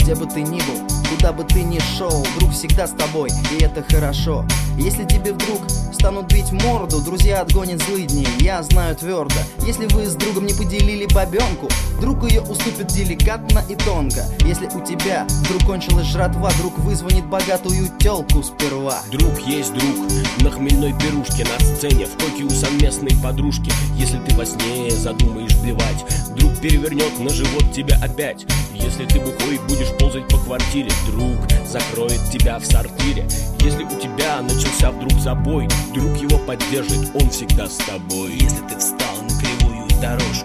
Где бы ты ни был, куда бы ты ни шел, друг всегда с тобой, и это хорошо. Если тебе вдруг станут бить морду, друзья отгонят злыдни, я знаю твердо. Если вы с другом не поделили бабенку, друг ее уступит деликатно и тонко. Если у тебя вдруг кончилась жратва, друг вызвонит богатую тёлку сперва. Друг есть друг, на хмельной пирушке, на сцене, в коке у совместной подружки. Если ты во сне задумаешь блевать, друг перевернет на живот тебя опять. Если ты бухой будешь ползать по квартире, друг закроет тебя в сортире. Если у тебя начался вдруг забой, друг его поддержит, он всегда с тобой. Если ты встал на кривую дорожку,